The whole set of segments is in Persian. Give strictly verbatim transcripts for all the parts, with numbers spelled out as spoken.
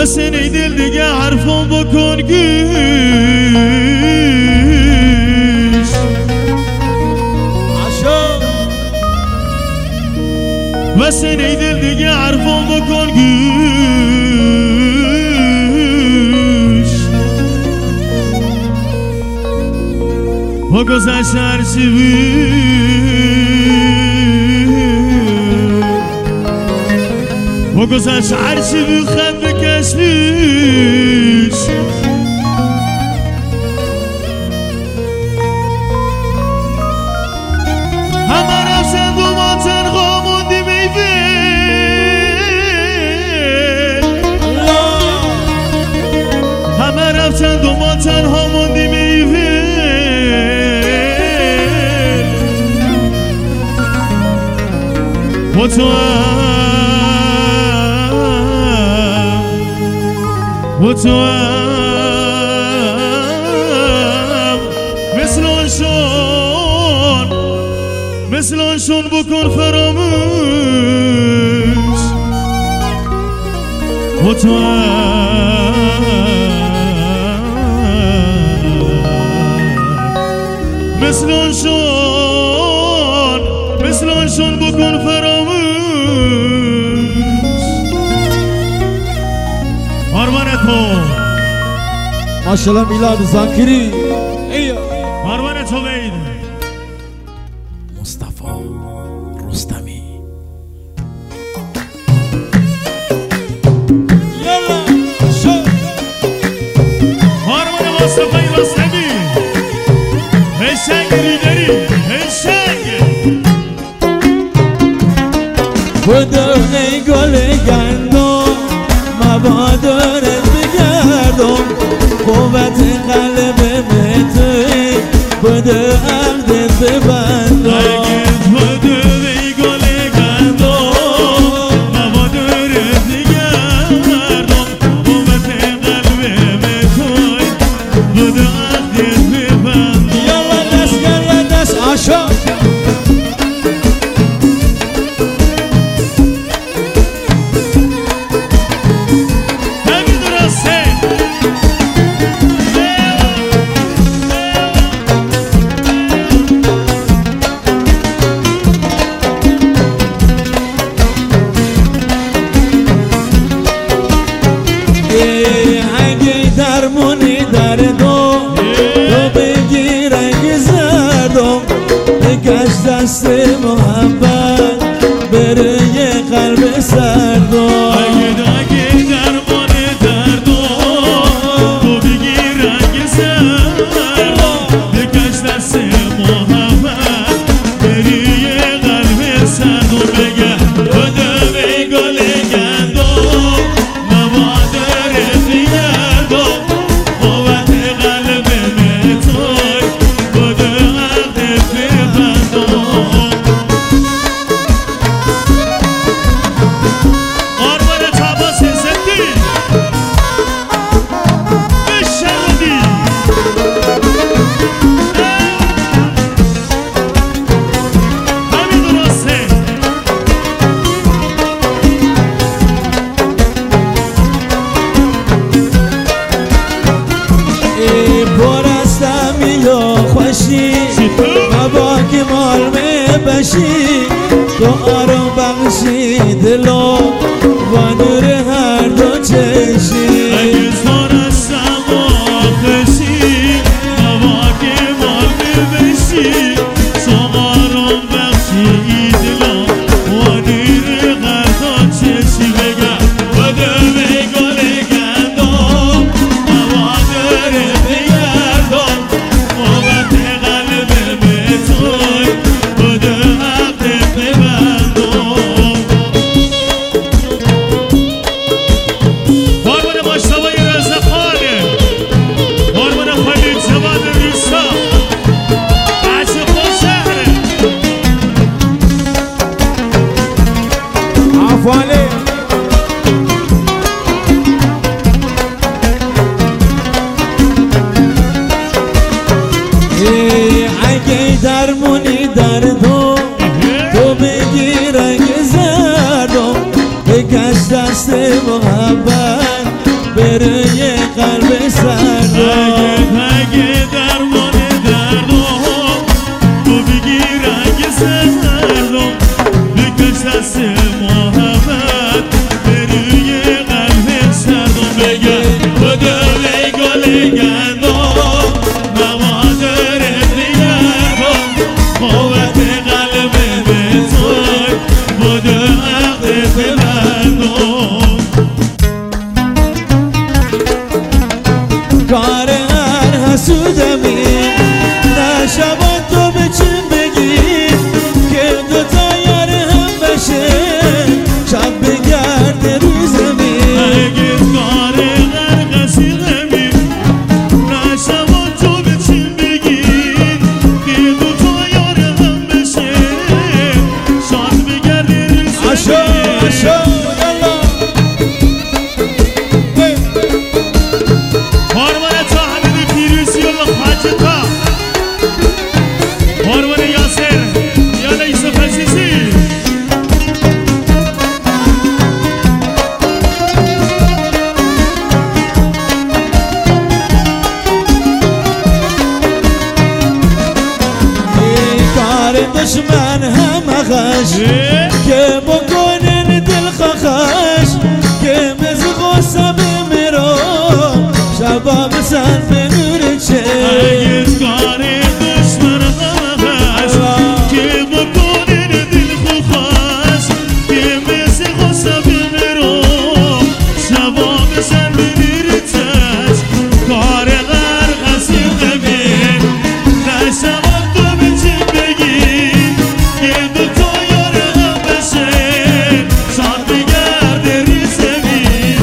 واسه ای دل دیگه حرفم بکن گوش واسه ای دل دیگه حرفم بکن گوش با گذشت هرچی با گذشت هرچی بود خط بکش پیش همه رفتن دو ما تنها موندیم ای ول همه رفتن دو ما تنها موندیم ای ول با تو و تو هم مثل آن شون مثل آن شون بکن فراموش و تو هم مثل آن شون مثل آن شون بکن فراموش ماشاءالله میلاد زاکری مروان تو بید مصطفی رستمی یلا شو مروان مصطفی رستمی هشنگ ریدری هشنگ بدونه گل گندم مبادرت بگردم قوت قلب توی بده عقدت ببندم اگه بده ای گل گندم مبادرت بگردم قوت قلب توی بده عقدت ببندم یالا دست گریا دست آشا درمونی دردم تو بگیر اگه زردم بکش دست محبت بره یه قلب سردم اگه اگه درمونی دردم تو بگیر اگه زردم بکش دست محبت بره یه قلب سردم بگه بده به گل گندم مبادرت بگردم قوت قلب توی بده عقدت ببندم آرمان تباس زندی بشردی همین درسته پرستمی یا خوشی مبا که مال می بشی تو آرام بخشی دلو و نور هر دو چشی اگه پرستم و خوشی مبا که مال می بشی تو آرام بخشی دلو و نور هر دو چشی بگه بده به گل گندم مبادرت بگردم قوت قلب توی بده عقدت ببندم قربان مشتبه رزقانه قربان خلیل جواد ریسا عشق و شهره عفوانه اگه درمونی دردم تو بگیر اگه زردم بکش دست محبت رنگ سردم بکش دست محبت به روی قلب سردم بگه بده ای گل گندم نوادر دیگر با قوت قلب به توی بده عقد ببندم کار هر حسودمی نه شبا تو به چیم بگی که دوتا یار هم بشه شب بگرده رو زمین اگه کار هر قصیدمی نه شبا تو به چیم بگی که دوتا یار هم بشه شاد بگرده رو زمین اشو اشو یلا هارمان تا حمید پیروزی و حاجتا هارمان یاسر یا یوسف عزیزی ای کار دشمن هم اخش که بکنن دل خخش که مثل غصه بمیرو شبا بسن به نور چه اگه کار دشمن همش که بکنن دل خوخش که مثل غصه بمیرو شبا بسن بمیر چش کار غر قصید ببین نه شبا تو به چی بگی که دوتا یار هم بشه شاد بگرده ری زمین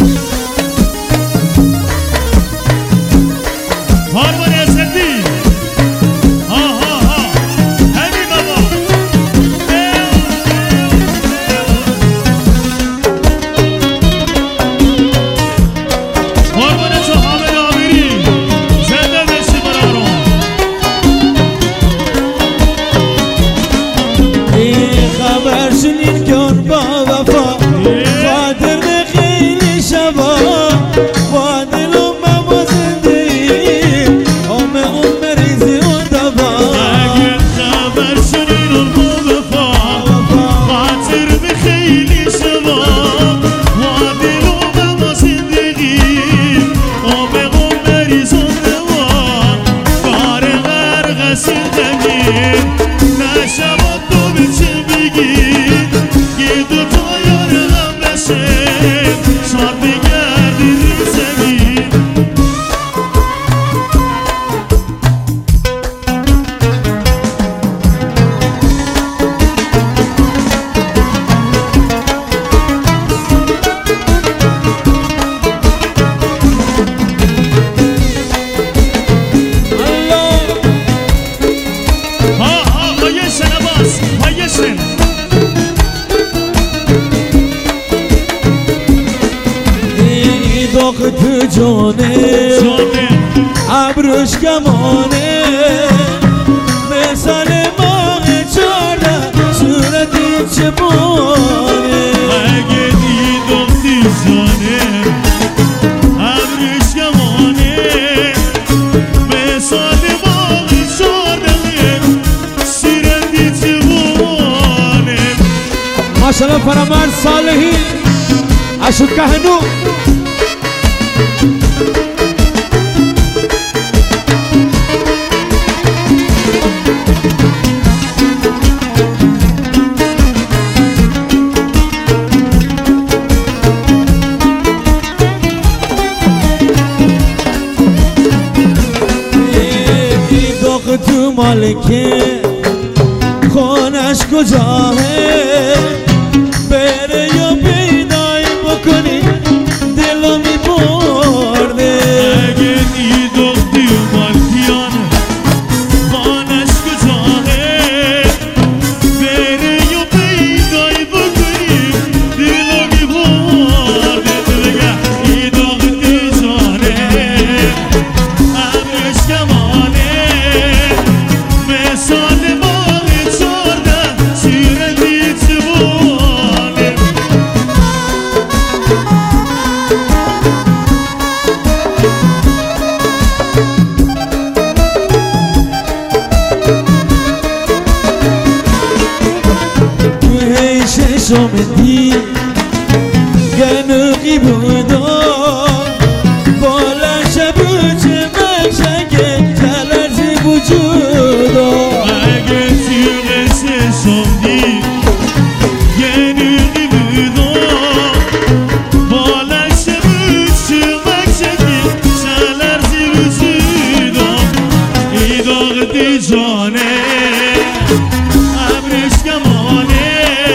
هارمان اسدی ها ها ها همین بابا هارمان تو حامد آمیری زنده بشی برارو این خبر شنید کن با وفا خاطر خیلی شبا با دلم با زندگی ام ام ریزی و دبا اگه خبر شنید اون بوفا خاطر به خیلی شبا و دلو با زندگی آب قمری زنده کار غرق زندگی نه شبا تو به چه بگی که دوتا یار هم بشه شاد بگردی رو زمین ها ها پایشن عباس پایشن ای داغ تو جانه جانه ابروش کمانه مثال ماه چارده صورتی چپانه اگه دیدم دیزانه ابرش کمانه مثال باقی شده سیرندی چوانه ماشاءالله فرمان صالحی اشو کهنو ای داغ تو مالکه خونش کجاه بره یا پیدای بکنی دلو می برده اگه دیدم دیومالکیان خانش کجاهه بره یا پیدای بکنی دلو می برده بگه ای داغ دیزانه ابرش کمانه مثال باقی چارده سیرندی چوانه شمدی گنوقی بودا بالا شبو چه مشکه کلرزی وجودا اگه تیغش شمدی گنوقی بودا بالا شبو چه مشکه کلرزی وجودا ای داغ دی جانه ابرش کمانه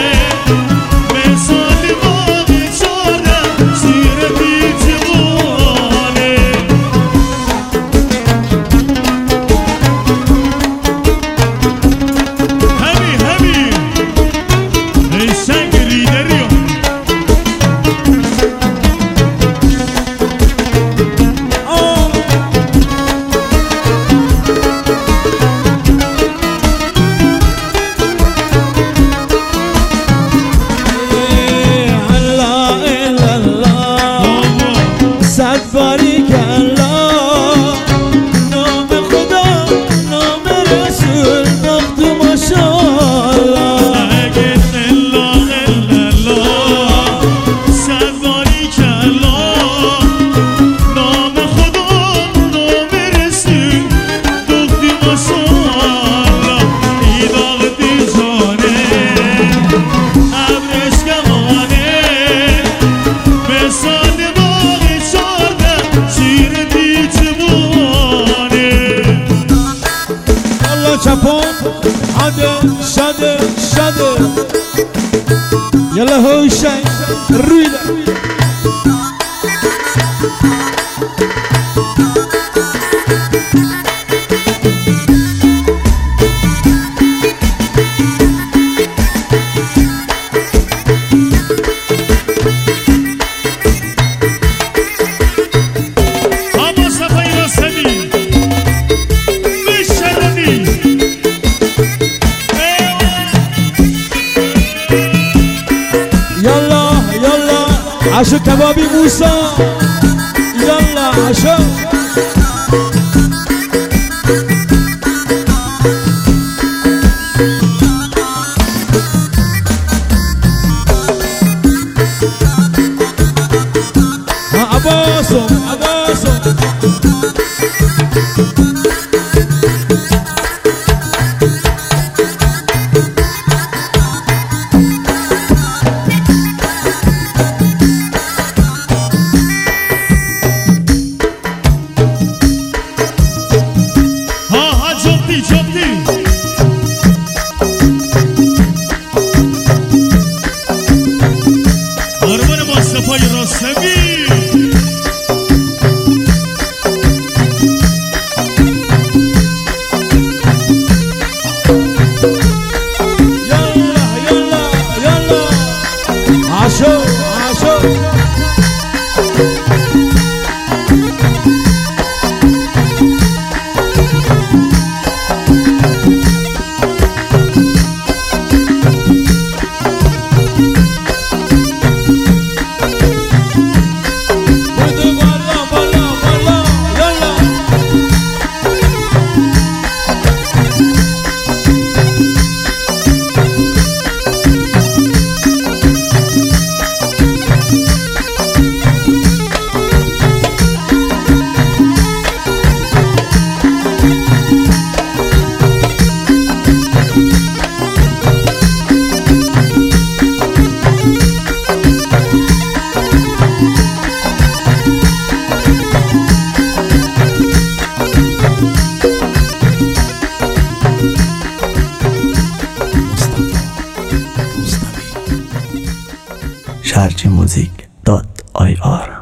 شده شده يلا هو شاي الريدة عشو كبابي موسى يلا عشو ها أباسم أباسم شارجی موزیک دات آی آر